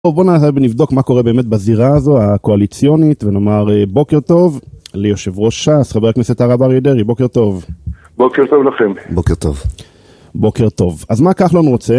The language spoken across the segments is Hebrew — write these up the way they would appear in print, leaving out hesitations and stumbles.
טוב, בוא נבדוק מה קורה באמת בזירה הזו, הקואליציונית, ונאמר בוקר טוב ליושב ראש ש"ס, חבר הכנסת הרב אריה דרעי, בוקר טוב. בוקר טוב לכם. בוקר טוב. בוקר טוב. אז מה כחלון רוצה?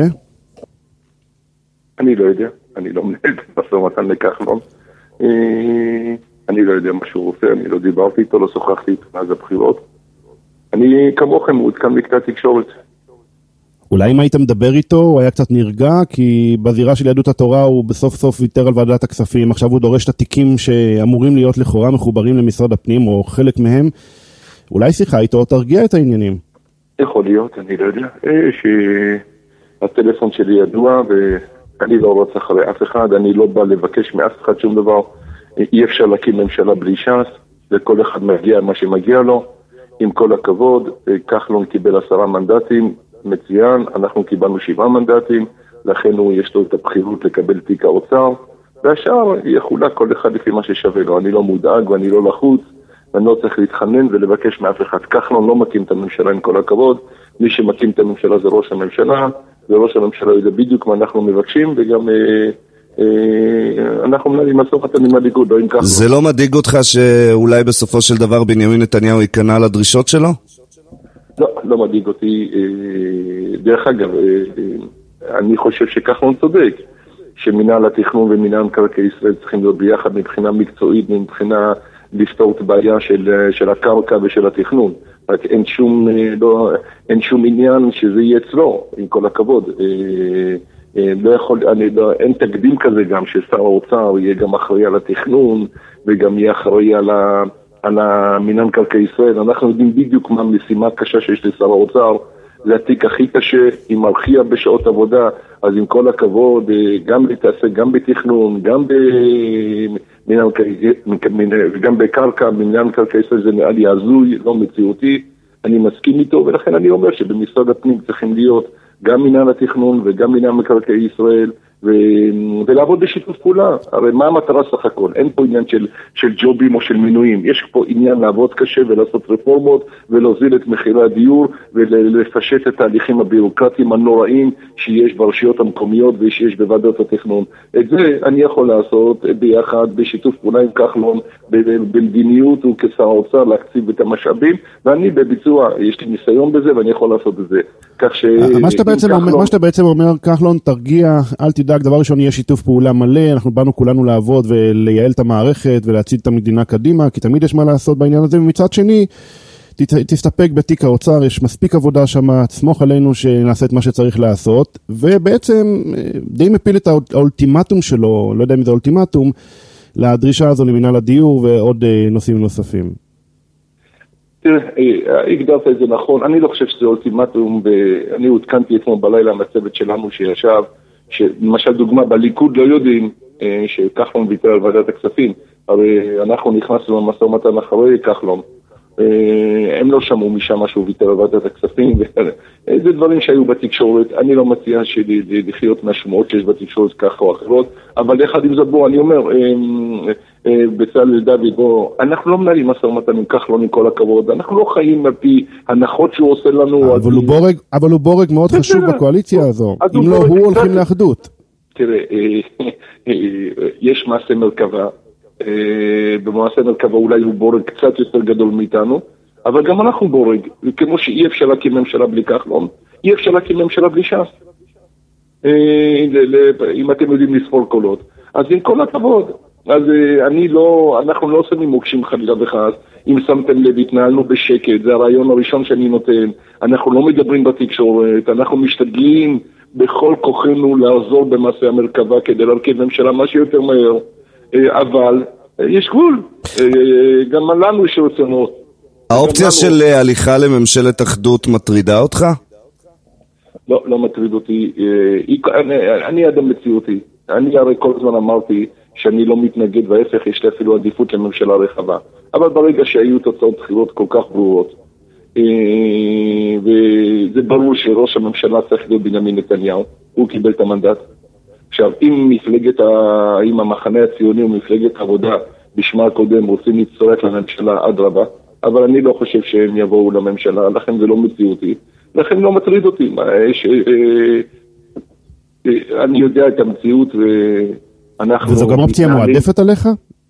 אני לא יודע, אני לא מנהל משא ומתן לכחלון. אני לא יודע מה שהוא רוצה, אני לא דיברתי איתו, לא שוחחתי איתו מאז הבחירות. אני כמוכם מעודכן מקטע תקשורת. אולי אם היית מדבר איתו, הוא היה קצת נרגע, כי בזירה של יהדות התורה הוא בסוף סוף ויתר על ועדת הכספים, עכשיו הוא דורש את התיקים שאמורים להיות לכאורה מחוברים למשרד הפנים, או חלק מהם. אולי שיחה איתו, תרגיע את העניינים. יכול להיות, אני לא יודע. שהטלפון שלי ידוע, ואני לא רוצה אחרי אף אחד, אני לא בא לבקש מאף אחד שום דבר. אי אפשר להקים ממשלה בלי ש"ס, וכל אחד מגיע מה שמגיע לו. עם כל הכבוד, כחלון קיבל 10 מנדטים, מצוין, אנחנו קיבלנו 7 מנדטים, לכן יש לו את הבחירות לקבל תיק האוצר, והשאר יחולק כל אחד לפי מה ששווה לו. אני לא מודאג ואני לא לחוץ, ואני לא צריך להתחנן ולבקש מאף אחד. כחלון לא מקים את הממשלה עם כל הכבוד, מי שמקים את הממשלה זה ראש הממשלה, וראש הממשלה יודע בדיוק מה אנחנו מבקשים, וגם אנחנו מנהלים משא ומתן עם הליכוד, לא עם כחלון. זה לא מדאיג אותך שאולי בסופו של דבר בנימין נתניהו ייכנע לדרישות שלו? לא, לא מדאיג אותי. דרך אגב, אני חושב שכחלון צודק, שמינהל התכנון ומינהל מקרקעי ישראל צריכים להיות ביחד מבחינה מקצועית, מבחינה לפתור את הבעיה של הקרקע ושל התכנון. רק אין שום עניין שזה יהיה אצלו, עם כל הכבוד. אין תקדים כזה גם ששר האוצר יהיה גם אחראי על התכנון וגם יהיה אחראי על המינהל מקרקעי ישראל. אנחנו יודעים בדיוק מה המשימה הקשה שיש לשר האוצר, זה התיק הכי קשה, היא מרחיעה בשעות עבודה, אז עם כל הכבוד, גם להתעסק, גם בתכנון, גם בקרקע, במינהל מקרקעי ישראל, זה נראה לי הזוי, לא מציאותי, אני מסכים איתו, ולכן אני אומר שבמשרד הפנים צריכים להיות גם מינהל התכנון וגם מינהל מקרקעי ישראל, ולעבוד בשיתוף פעולה. הרי מה המטרה סך הכל? אין פה עניין של ג'ובים או של מינויים. יש פה עניין לעבוד קשה ולעשות רפורמות ולהוזיל את מחירי הדיור ולפשט את התהליכים הבירוקרטיים הנוראים שיש ברשויות המקומיות ושיש בוועדות התכנון. את זה אני יכול לעשות ביחד, בשיתוף פעולה עם כחלון, במדיניות וכשר האוצר להקציב את המשאבים, ואני בביצוע, יש לי ניסיון בזה ואני יכול לעשות את זה. כך ש... מה שאתה בעצם אומר, כחלון, תרגיע, אל תדאג, דבר ראשון יהיה שיתוף פעולה מלא, אנחנו באנו כולנו לעבוד ולייעל את המערכת ולהציל את המדינה קדימה, כי תמיד יש מה לעשות בעניין הזה, ומצד שני, תסתפק בתיק האוצר, יש מספיק עבודה שם, תסמוך עלינו שנעשה את מה שצריך לעשות, ובעצם די מפיל את האולטימטום שלו, לא יודע אם זה אולטימטום, לדרישה הזו למינהל הדיור ועוד נושאים נוספים. תראה, הגדרת את זה נכון, אני לא חושב שזה אולטימטום, ואני עודכנתי אתמול בלילה מהצוות שלנו שישב, שלמשל דוגמה בליכוד לא יודעים שכחלון ויתר על ועדת הכספים, הרי אנחנו נכנסנו למשא ומתן אחרי כחלון, הם לא שמעו משם שהוא ויתר על ועדת הכספים, זה דברים שהיו בתקשורת, אני לא מציע לחיות מהשמועות שיש בתקשורת כך או אחרות, אבל אחד עם זאת בו, אני אומר, בצלאל דוד, בוא, אנחנו לא מנהלים משא ומתן עם כחלון עם כל הכבוד, אנחנו לא חיים על פי הנחות שהוא עושה לנו. אבל הוא בורג מאוד חשוב בקואליציה הזו, אם לא הוא הולכים לאחדות. תראה, יש מעשה מרכבה, במעשה מרכבה אולי הוא בורג קצת יותר גדול מאיתנו, אבל גם אנחנו בורג, כמו שאי אפשר להקים ממשלה בלי כחלון, אי אפשר להקים ממשלה בלי ש"ס. אם אתם יודעים לספור קולות, אז עם כל הכבוד. אז אנחנו לא עושים מוקשים חלילה וחס, אם שמתם לב, התנהלנו בשקט, זה הרעיון הראשון שאני נותן, אנחנו לא מדברים בתקשורת, אנחנו משתדלים בכל כוחנו לעזור במעשה המרכבה כדי להרכיב ממשלה משהו יותר מהר, אבל יש גבול, גם לנו יש רצונות. האופציה של הליכה לממשלת אחדות מטרידה אותך? לא, לא מטריד אותי, אני אדם מציאותי, אני הרי כל הזמן אמרתי שאני לא מתנגד, וההפך יש לי אפילו עדיפות לממשלה רחבה. אבל ברגע שהיו תוצאות בחירות כל כך ברורות, וזה ברור שראש הממשלה צריך להיות בנימין נתניהו, הוא קיבל את המנדט. עכשיו, אם המחנה הציוני ומפלגת עבודה בשמה הקודם רוצים להצטרף לממשלה עד רבה, אבל אני לא חושב שהם יבואו לממשלה, לכן זה לא מציאותי, לכן לא מטריד אותי. אני יודע את המציאות וזו גם אופציה מועדפת עליך?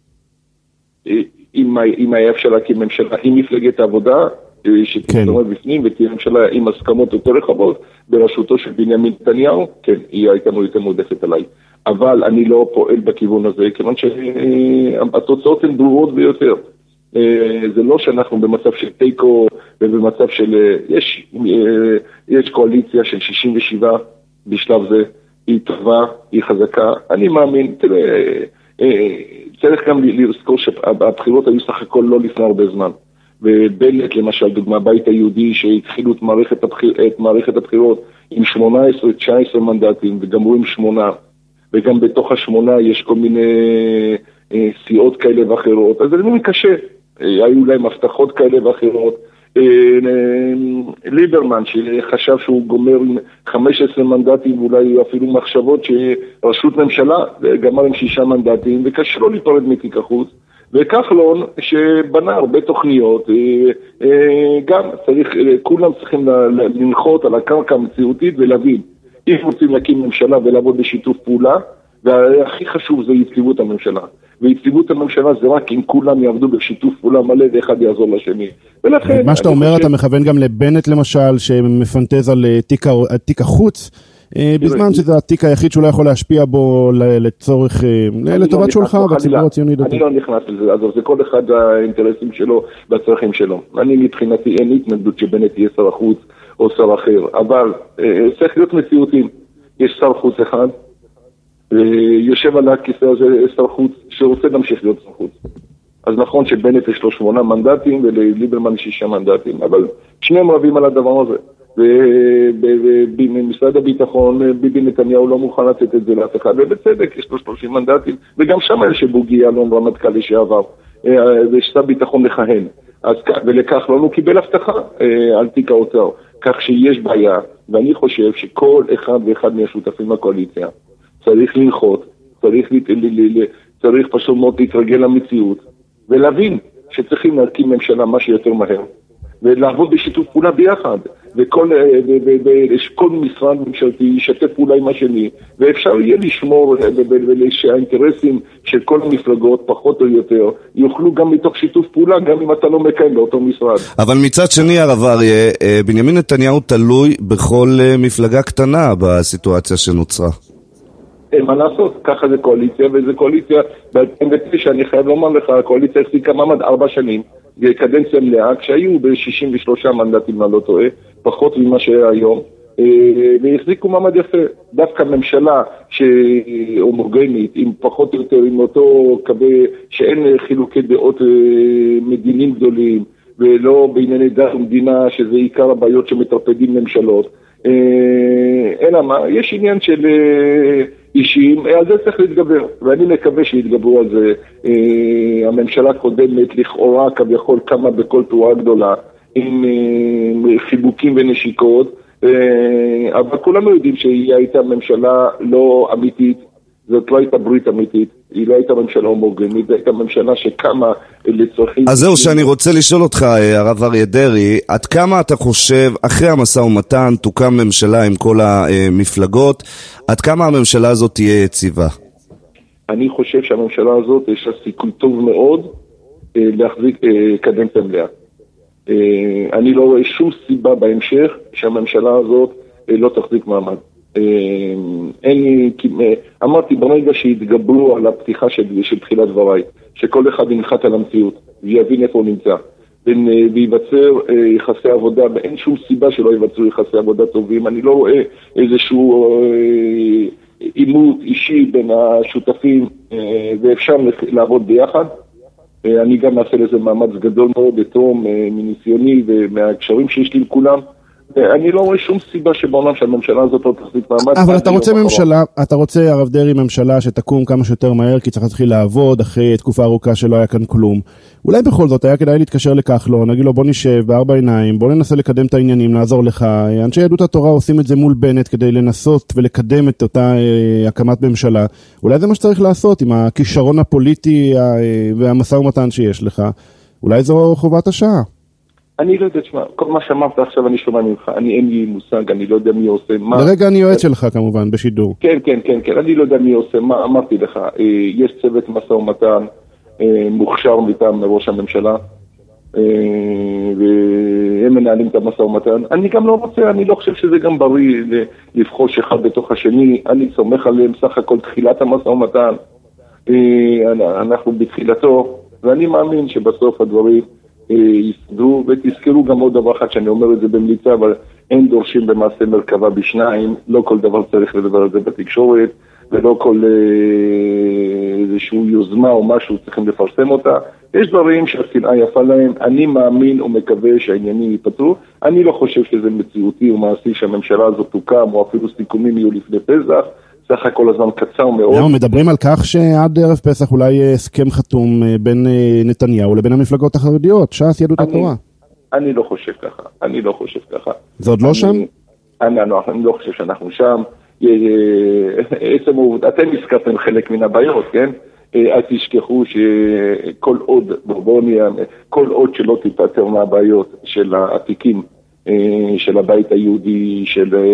אם היה אפשר להקים ממשלה עם מפלגת העבודה, שתתרומם בפנים ותהיה ממשלה עם הסכמות יותר רחבות, בראשותו של בנימין נתניהו, כן, היא הייתה יותר מועדפת עליי. אבל אני לא פועל בכיוון הזה, כיוון שהתוצאות הן ברורות ביותר. זה לא שאנחנו במצב של טייקו ובמצב של... יש קואליציה של 67 בשלב זה, היא טובה, היא חזקה. אני מאמין, צריך גם לזכור שהבחירות היו סך הכל לא לפני הרבה זמן. ובנט, למשל, דוגמה, הבית היהודי שהתחילו את מערכת הבחירות עם 18-19 מנדטים וגמרו עם 8, וגם בתוך ה8 יש כל מיני סיעות כאלה ואחרות, אז זה לא קשה, היו להם הבטחות כאלה ואחרות. ליברמן שחשב שהוא גומר עם 15 מנדטים, ואולי אפילו מחשבות שראשות ממשלה גמר עם 6 מנדטים, וקשה לו להתפרד מתיק החוץ. וכחלון שבנה הרבה תוכניות, גם כולם צריכים לנחות על הקרקע המציאותית ולהבין, אם רוצים להקים ממשלה ולעבוד בשיתוף פעולה, והכי חשוב זה יציבות הממשלה. ויציבות הממשלה זה רק אם כולם יעבדו בשיתוף פעולה מלא ואחד יעזור לשני. ולכן... מה שאתה אומר, אתה מכוון גם לבנט למשל, שמפנטז על תיק החוץ, בזמן שזה התיק היחיד שהוא לא יכול להשפיע בו לצורך, לטובת שולחה בציבור הציוני דתי. אני לא נכנס לזה, אז זה כל אחד האינטרסים שלו והצרכים שלו. אני מבחינתי אין התנגדות שבנט יהיה שר החוץ או שר אחר, אבל צריך להיות מציאותים. יש שר חוץ אחד, יושב על הכיסא הזה שר חוץ שרוצה להמשיך להיות שר חוץ. אז נכון שבנט יש לו 8 מנדטים ולליברמן 6 מנדטים, אבל שניהם רבים על הדבר הזה. ובמשרד הביטחון ביבי נתניהו לא מוכן לתת את זה לאף אחד, ובצדק יש לו 30 מנדטים, וגם שם יש בוגי יעלון רמטכ"ל לשעבר, וששר ביטחון לכהן. ולכך לא קיבל הבטחה על תיק האוצר, כך שיש בעיה, ואני חושב שכל אחד ואחד מהשותפים בקואליציה צריך לנחות, צריך פשוט מאוד להתרגל למציאות, ולהבין שצריכים להקים ממשלה מה שיותר מהר, ולעבוד בשיתוף פעולה ביחד, וכל משרד ממשלתי ישתף פעולה עם השני, ואפשר יהיה לשמור שהאינטרסים של כל המפלגות, פחות או יותר, יוכלו גם מתוך שיתוף פעולה, גם אם אתה לא מקיים באותו משרד. אבל מצד שני, הרב אריה, בנימין נתניהו תלוי בכל מפלגה קטנה בסיטואציה שנוצרה. מה לעשות? ככה זה קואליציה, וזה קואליציה, ב-2009 אני חייב לומר לך, הקואליציה החזיקה מעמד 4 שנים, קדנציה מלאה, כשהיו ב-63 מנדטים, אני לא טועה, פחות ממה שהיה היום, והחזיקו מעמד יפה. דווקא ממשלה שהומוגנית, עם פחות או יותר, עם אותו קווה, שאין חילוקי דעות מדינים גדולים, ולא בענייני דת ומדינה, שזה עיקר הבעיות שמטרפדים ממשלות, אלא מה, יש עניין של אישים, על זה צריך להתגבר, ואני מקווה שיתגברו על זה. הממשלה הקודמת לכאורה כביכול קמה בכל תורה גדולה, עם חיבוקים ונשיקות, אבל כולנו יודעים שהיא הייתה ממשלה לא אמיתית, זאת לא הייתה ברית אמיתית, היא לא הייתה ממשלה הומוגנית, זו הייתה ממשלה שקמה לצרכים... אז זהו שאני רוצה לשאול אותך, הרב אריה דרעי, עד כמה אתה חושב, אחרי המשא ומתן תוקם ממשלה עם כל המפלגות, עד כמה הממשלה הזאת תהיה יציבה? אני חושב שהממשלה הזאת יש לה סיכוי טוב מאוד להחזיק קדנציה מלאה. אני לא רואה שום סיבה בהמשך שהממשלה הזאת לא תחזיק מעמד. אמרתי ברגע שהתגברו על הפתיחה של תחילת דבריי, שכל אחד ינחת על המציאות ויבין איפה הוא נמצא וייווצר יחסי עבודה, ואין שום סיבה שלא ייווצרו יחסי עבודה טובים. אני לא רואה איזשהו עימות אישי בין השותפים, ואפשר לעבוד ביחד. אני גם נעשה לזה מאמץ גדול מאוד בתום מניסיוני ומהקשרים שיש לי עם כולם. אני לא רואה שום סיבה שבעולם שהממשלה הזאת לא תחזיק מעמד. אבל אתה רוצה ממשלה, אתה רוצה, הרב דרעי, ממשלה שתקום כמה שיותר מהר, כי צריך להתחיל לעבוד אחרי תקופה ארוכה שלא היה כאן כלום. אולי בכל זאת היה כדאי להתקשר לכחלון, נגיד לו בוא נשב בארבע עיניים, בוא ננסה לקדם את העניינים, לעזור לך. אנשי יהדות התורה עושים את זה מול בנט כדי לנסות ולקדם את אותה הקמת ממשלה. אולי זה מה שצריך לעשות עם הכישרון הפוליטי והמשא ומתן שיש לך. אולי זו חובת השעה. אני לא יודע, תשמע, כל מה שאמרת עכשיו אני שומע ממך, אין לי מושג, אני לא יודע מי עושה מה. לרגע אני יועץ שלך כמובן, בשידור. כן, אני לא יודע מי עושה מה, אמרתי לך, יש צוות משא ומתן מוכשר מטעם ראש הממשלה, והם מנהלים את המשא ומתן. אני גם לא רוצה, אני לא חושב שזה גם בריא לבחוש אחד בתוך השני, אני סומך עליהם סך הכל תחילת המשא ומתן, אנחנו בתחילתו, ואני מאמין שבסוף הדברים יסדרו, ותזכרו גם עוד דבר אחד שאני אומר את זה במליצה, אבל אין דורשים במעשה מרכבה בשניים, לא כל דבר צריך לדבר על זה בתקשורת, ולא כל איזשהו יוזמה או משהו צריכים לפרסם אותה. יש דברים שהשנאה יפה להם, אני מאמין ומקווה שהעניינים ייפתרו, אני לא חושב שזה מציאותי ומעשי שהממשלה הזאת תוקם, או אפילו סיכומים יהיו לפני פסח, סך הכל הזמן קצר מאוד. אנחנו מדברים על כך שעד ערב פסח אולי הסכם חתום בין נתניהו לבין המפלגות החרדיות, ש"ס, יהדות התורה. אני לא חושב ככה. זה עוד לא שם? אני לא חושב שאנחנו שם. אתם הזכרתם חלק מן הבעיות, כן? אל תשכחו שכל עוד שלא תיפטר מהבעיות של העתיקים, של הבית היהודי,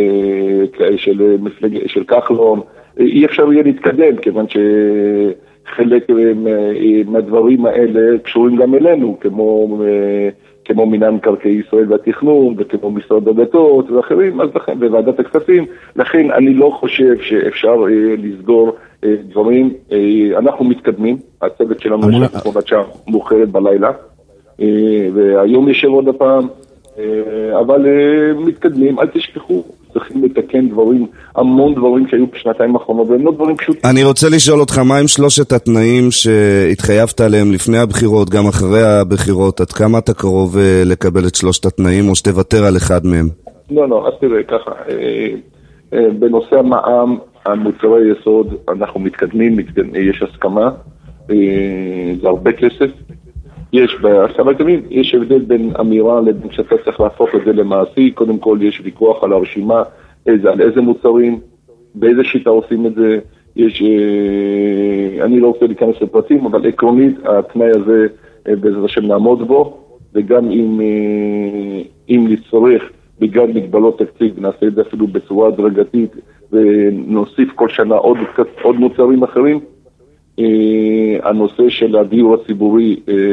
של כחלון, אי אפשר יהיה להתקדם, כיוון שחלק מהדברים האלה קשורים גם אלינו, כמו מינהל מקרקעי ישראל והתכנון, וכמו משרד הדתות ואחרים, אז לכן, בוועדת הכספים, לכן אני לא חושב שאפשר לסגור דברים, אנחנו מתקדמים, הצוות שלנו יש תמונת שם מאוחרת בלילה, והיום יש עוד הפעם, אבל מתקדמים, אל תשכחו, צריכים לתקן דברים, המון דברים שהיו בשנתיים האחרונות, והם לא דברים פשוטים. אני רוצה לשאול אותך, מה עם שלושת התנאים שהתחייבת עליהם לפני הבחירות, גם אחרי הבחירות, עד כמה אתה קרוב לקבל את שלושת התנאים, או שתוותר על אחד מהם? לא, אז תראה, ככה, בנושא המע"מ, המוצרי יסוד, אנחנו מתקדמים, יש הסכמה, זה הרבה כסף, יש הבדל בין אמירה לבין שאתה צריך להפוך את זה למעשי. קודם כל יש ויכוח על הרשימה, על איזה מוצרים, באיזה שיטה עושים את זה. אני לא רוצה להיכנס לפרטים, אבל עקרונית התנאי הזה בעזרת השם נעמוד בו, וגם אם נצטרך בגלל מגבלות תקציב נעשה את זה אפילו בצורה הדרגתית, ונוסיף כל שנה עוד מוצרים אחרים. הנושא של הדיור הציבורי,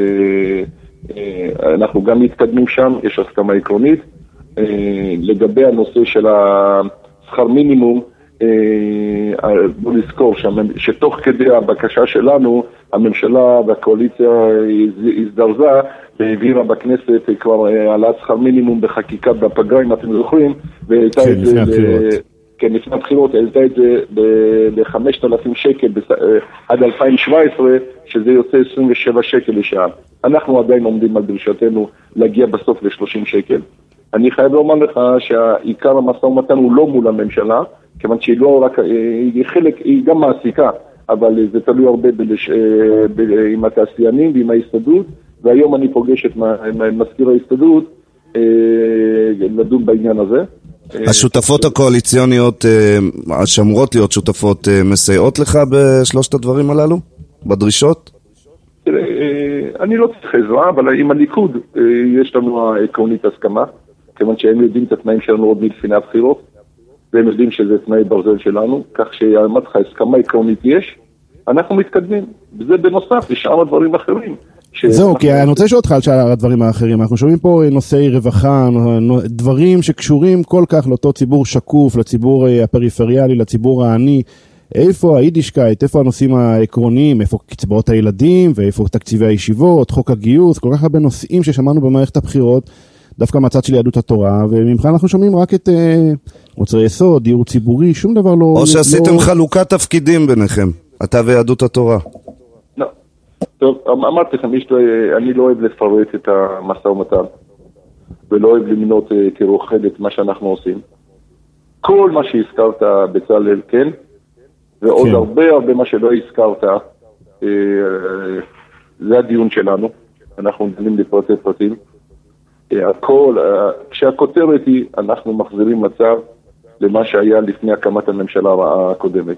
אנחנו גם מתקדמים שם, יש הסכמה עקרונית. לגבי הנושא של השכר מינימום, בוא נזכור שתוך כדי הבקשה שלנו, הממשלה והקואליציה הזדרזה והעבירה בכנסת כבר העלאת שכר מינימום בחקיקה בפגרה, אם אתם זוכרים, והייתה את זה כן, לפני הבחירות, העלתה את זה ל-5,000 שקל עד 2017, שזה יוצא 27 שקל לשעה. אנחנו עדיין עומדים על דרישתנו להגיע בסוף ל-30 שקל. אני חייב לומר לך שהעיקר המשא ומתן הוא לא מול הממשלה, כיוון שהיא לא רק, היא גם מעסיקה, אבל זה תלוי הרבה עם התעשיינים ועם ההסתדרות, והיום אני פוגש את מזכיר ההסתדרות לדון בעניין הזה. השותפות הקואליציוניות, שאמורות להיות שותפות, מסייעות לך בשלושת הדברים הללו? בדרישות? אני לא צריך עזרה, אבל עם הליכוד יש לנו עקרונית הסכמה, כיוון שהם יודעים את התנאים שלנו עוד מלפני הבחירות, והם יודעים שזה תנאי ברזל שלנו, כך שאמרתי לך, הסכמה עקרונית יש, אנחנו מתקדמים, וזה בנוסף לשאר הדברים האחרים. זהו, כי אני רוצה לשאול אותך על שאר הדברים האחרים. אנחנו שומעים פה נושאי רווחה, דברים שקשורים כל כך לאותו ציבור שקוף, לציבור הפריפריאלי, לציבור העני. איפה היידישקייט, איפה הנושאים העקרוניים, איפה קצבאות הילדים, ואיפה תקציבי הישיבות, חוק הגיוס, כל כך הרבה נושאים ששמענו במערכת הבחירות, דווקא מהצד של יהדות התורה, וממך אנחנו שומעים רק את מוצרי יסוד, דיור ציבורי, שום דבר לא... או שעשיתם חלוקת תפקידים ביניכם, אתה ויהדות התורה. לא. טוב, אמרתי לכם, אני לא אוהב לפרט את המשא ומתן, ולא אוהב למנות כרוחד את מה שאנחנו עושים. כל מה שהזכרת בצלאל, כן, ועוד הרבה מה שלא הזכרת, זה הדיון שלנו, אנחנו נדלים לפרטי פרטים. הכל, כשהכותרת היא, אנחנו מחזירים מצב למה שהיה לפני הקמת הממשלה הקודמת.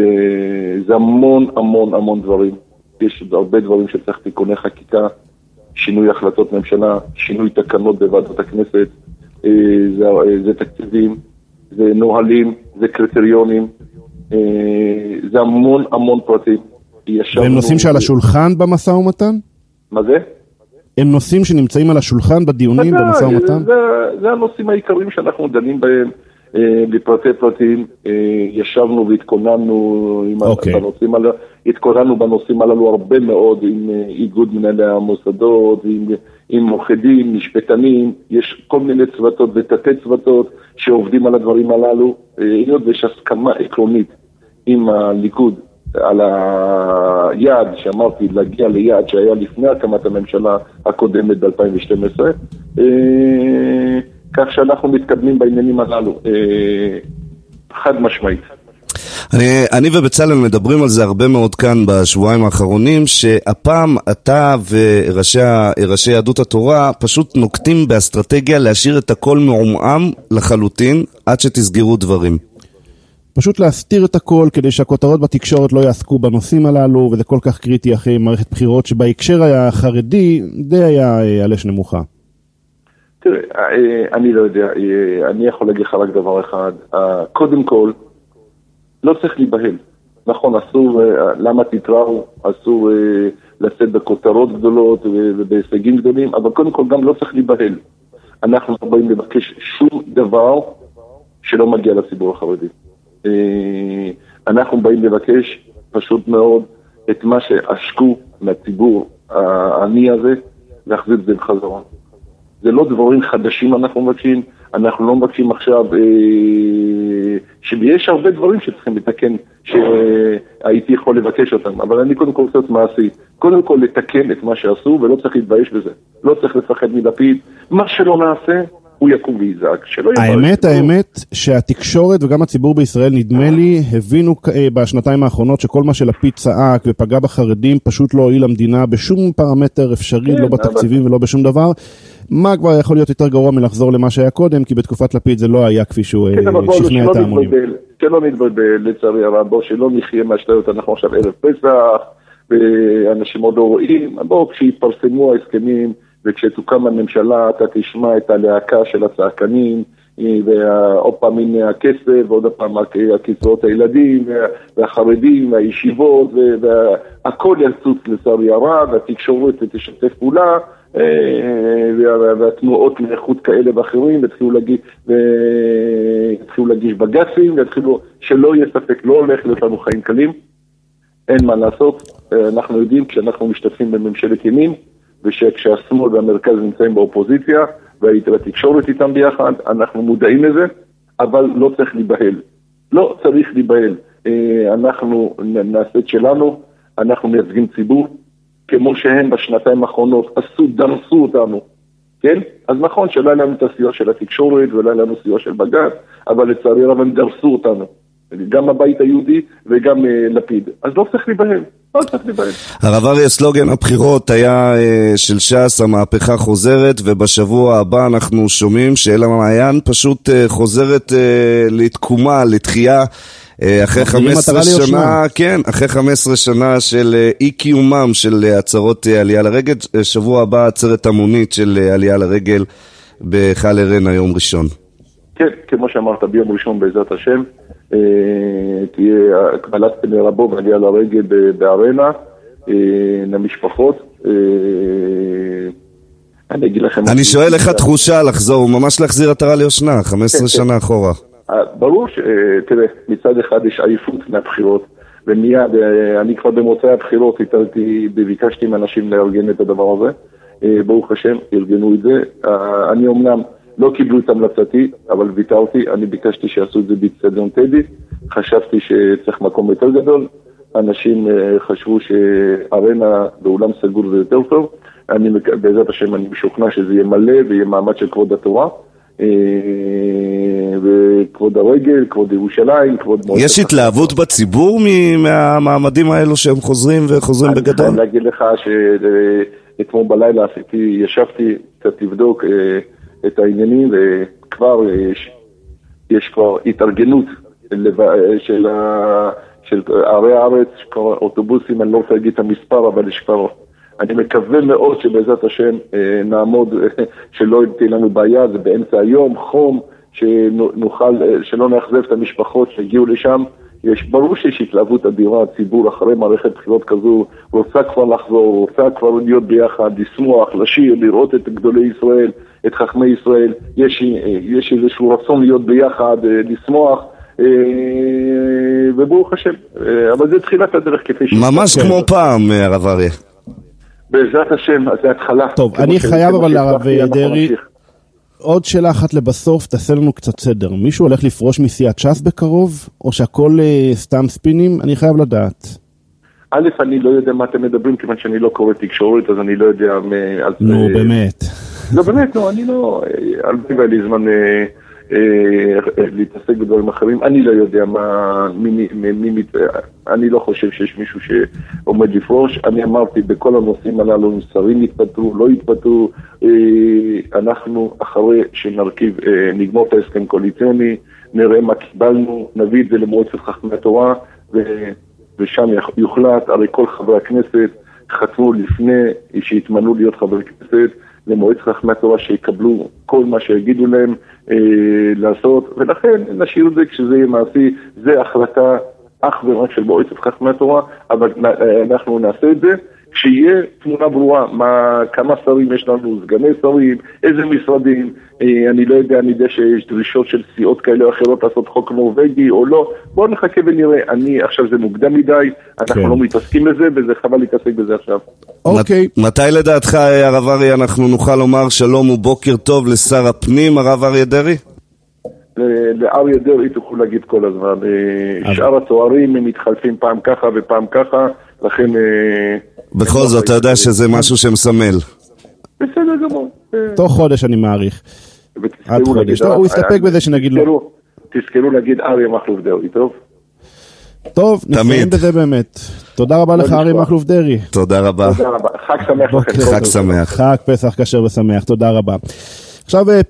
וזה המון דברים. יש הרבה דברים שצריך תיקוני חקיקה, שינוי החלטות ממשלה, שינוי תקנות בוועדות הכנסת, זה תקציבים, זה נוהלים, זה קריטריונים, זה המון פרטים. והם נושאים שעל השולחן במשא ומתן? מה זה? הם נושאים שנמצאים על השולחן בדיונים במשא ומתן? זה הנושאים העיקריים שאנחנו דנים בהם לפרטי פרטים. ישבנו והתכוננו בנושאים הללו הרבה מאוד עם איגוד מנהלי המוסדות, עם עורכדים, משפטנים, יש כל מיני צוותות ותתי צוותות שעובדים על הדברים הללו. היות ויש הסכמה עקרונית עם הליכוד על היעד שאמרתי, להגיע ליעד שהיה לפני הקמת הממשלה הקודמת ב-2012, כך שאנחנו מתקדמים בעניינים הללו, חד משמעית. אני ובצלאל מדברים על זה הרבה מאוד כאן בשבועיים האחרונים, שהפעם אתה וראשי יהדות התורה פשוט נוקטים באסטרטגיה להשאיר את הכל מעומעם לחלוטין עד שתסגרו דברים. פשוט להסתיר את הכל כדי שהכותרות בתקשורת לא יעסקו בנושאים הללו, וזה כל כך קריטי אחרי מערכת בחירות שבהקשר החרדי די היה עלש נמוכה. תראה, אני לא יודע, אני יכול להגיד לך רק דבר אחד. קודם כל, לא צריך להיבהל. נכון, אסור, למה תתראו, אסור לשאת בכותרות גדולות ובהישגים גדולים, אבל קודם כל גם לא צריך להיבהל. אנחנו לא באים לבקש שום דבר שלא מגיע לציבור החרדי. אנחנו באים לבקש פשוט מאוד את מה שעשקו מהציבור העני הזה, להחזיר את זה בחזרה. זה לא דברים חדשים אנחנו מבקשים, אנחנו לא מבקשים עכשיו, שיש הרבה דברים שצריכים לתקן, שהייתי יכול לבקש אותם, אבל אני קודם כל רוצה להיות מעשי, קודם כל לתקן את מה שעשו, ולא צריך להתבייש בזה, לא צריך לפחד מלפיד, מה שלא נעשה, הוא יקום ויזעק. האמת שהתקשורת וגם הציבור בישראל, נדמה לי, הבינו בשנתיים האחרונות שכל מה שלפיד צעק ופגע בחרדים פשוט לא הועיל למדינה בשום פרמטר אפשרי, לא בתקציבים ולא בשום דבר. מה כבר יכול להיות יותר גרוע מלחזור למה שהיה קודם, כי בתקופת לפיד זה לא היה כפי שהוא שכנע את ההמונים. שלא נתבלבל, לצערי הרב, בוא שלא נחיה מהשטויות, אנחנו עכשיו ערב פסח, ואנשים עוד לא רואים, בוא כשיתפרסמו ההסכמים, וכשתוקם הממשלה אתה תשמע את הלהקה של הצעקנים, ועוד פעם הנה הכסף, ועוד פעם הקצבאות הילדים, והחרדים, והישיבות, והכל יצוץ לצערי הרב, והתקשורת תשתף פעולה, והתנועות לאיכות כאלה ואחרים, והתחילו להגיש בג"צים, והתחילו שלא יהיה ספק, לא הולך להיות לנו חיים קלים, אין מה לעשות, אנחנו יודעים כשאנחנו משתתפים בממשלת ימין, וכשהשמאל והמרכז נמצאים באופוזיציה, והתקשורת איתם ביחד, אנחנו מודעים לזה, אבל לא צריך להיבהל. לא צריך להיבהל. אנחנו נעשה את שלנו, אנחנו מייצגים ציבור, כמו שהם בשנתיים האחרונות דרסו אותנו, כן? אז נכון שלא היה לנו את הסיוע של התקשורת, ולא היה לנו סיוע של בג"ץ, אבל לצערי רב הם דרסו אותנו. גם הבית היהודי וגם לפיד. אז לא צריך להיבהל. הרב אריה, סלוגן הבחירות היה של ש"ס, המהפכה חוזרת, ובשבוע הבא אנחנו שומעים שאל המעיין פשוט חוזרת לתקומה, לתחייה, אחרי 15 שנה, כן, אחרי 15 שנה של אי קיומם של עצרות עלייה לרגל. שבוע הבא עצרת המונית של עלייה לרגל בח'אן אל-עין, יום ראשון. כן, כמו שאמרת, ביום ראשון בעזרת השם, תהיה קבלת פני רבו ועלייה לרגל בארנה למשפחות. אני אגיד לכם... אני שואל איך התחושה לחזור, ממש להחזיר עטרה ליושנה, 15 שנה אחורה. ברור תראה, מצד אחד יש עייפות מהבחירות, ומיד אני כבר במוצאי הבחירות התעלתי וביקשתי מאנשים לארגן את הדבר הזה, ברוך השם, ארגנו את זה. אני אומנם לא קיבלו את המלצתי, אבל ויתרתי, אני ביקשתי שיעשו את זה באצטדיון טדי, חשבתי שצריך מקום יותר גדול, אנשים חשבו שארנה באולם סגור זה יותר טוב, בעזרת השם אני משוכנע שזה יהיה מלא ויהיה מעמד של כבוד התורה, וכבוד הרגל, כבוד ירושלים, כבוד... יש התלהבות בציבור מהמעמדים האלו שהם חוזרים וחוזרים בגדול? אני להגיד לך שאתמול בלילה ישבתי קצת לבדוק את העניינים, וכבר יש כבר התארגנות של ערי הארץ, אוטובוסים, אני לא רוצה להגיד את המספר, אבל יש כבר אני מקווה מאוד שבעזרת השם נעמוד, שלא תהיה לנו בעיה, זה באמצע היום, חום, שלא נאכזב את המשפחות שהגיעו לשם. ברור שיש התלהבות אדירה, הציבור אחרי מערכת בחירות כזו, רוצה כבר לחזור, רוצה כבר להיות ביחד, לשמוח, לשיר, לראות את גדולי ישראל, את חכמי ישראל, יש איזשהו רצון להיות ביחד, לשמוח, וברוך השם, אבל זה תחילת הדרך כפי ש... ממש כמו פעם, הרב אריה. בעזרת השם, אז זה התחלה. טוב, אני חייב אבל לרב דרעי, עוד שאלה אחת לבסוף, תעשה לנו קצת סדר. מישהו הולך לפרוש מסיעת ש"ס בקרוב, או שהכל סתם ספינים? אני חייב לדעת. א', אני לא יודע מה אתם מדברים, כיוון שאני לא קורא תקשורת, אז אני לא יודע... נו, באמת. לא, באמת, לא, אני לא... היה לי זמן להתעסק בדברים אחרים. אני לא יודע אני לא חושב שיש מישהו שעומד לפרוש. אני אמרתי, בכל הנושאים הללו, שרים יתפטרו, לא יתפטרו. אנחנו, אחרי שנרכיב, נגמור את ההסכם קואליציוני, נראה מה קיבלנו, נביא את זה למועצת חכמי התורה, ושם יוחלט. הרי כל חברי הכנסת חתמו לפני שהתמנו להיות חברי כנסת למועצת חכמי התורה, שיקבלו כל מה שיגידו להם לעשות, ולכן נשאיר את זה כשזה יהיה מעשי. זה החלטה אך ורק של מועצת חכמי התורה, אבל אנחנו נעשה את זה כשיהיה תמונה ברורה, כמה שרים יש לנו, סגני שרים, איזה משרדים, אני לא יודע, אני יודע שיש דרישות של סיעות כאלה או אחרות לעשות חוק נורווגי או לא, בואו נחכה ונראה. עכשיו זה מוקדם מדי, אנחנו לא מתעסקים בזה, וזה חבל להתעסק בזה עכשיו. אוקיי. מתי לדעתך, הרב אריה, אנחנו נוכל לומר שלום ובוקר טוב לשר הפנים, הרב אריה דרעי? לאריה דרעי תוכלו להגיד כל הזמן. שאר התוארים הם מתחלפים פעם ככה ופעם ככה, לכן... בכל זאת, אתה יודע שזה משהו שמסמל. בסדר גמור. תוך חודש אני מעריך. עד חודש. הוא יסתפק בזה שנגיד לו. תזכרו להגיד אריה מכלוף דרעי, טוב? טוב, נסיים בזה באמת. תודה רבה לך, אריה מכלוף דרעי. תודה רבה. חג שמח לכם. חג שמח. חג פסח כשר ושמח, תודה רבה. עכשיו